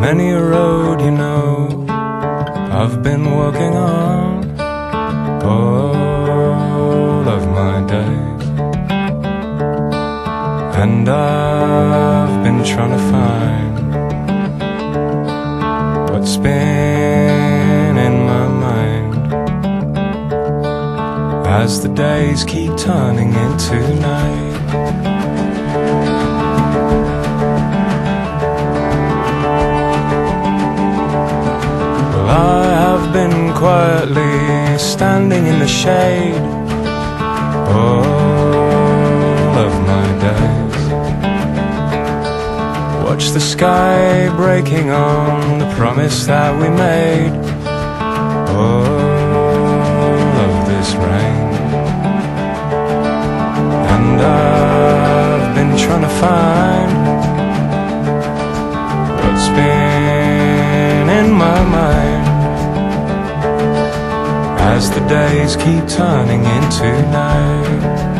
Many a road, you know, I've been walking on all of my days, and I've been trying to find what's been in my mind as the days keep turning into night. I have been quietly standing in the shade all of my days. Watch the sky breaking on the promise that we made. All of this rain, and I've been trying to find what's been in my mind as the days keep turning into night.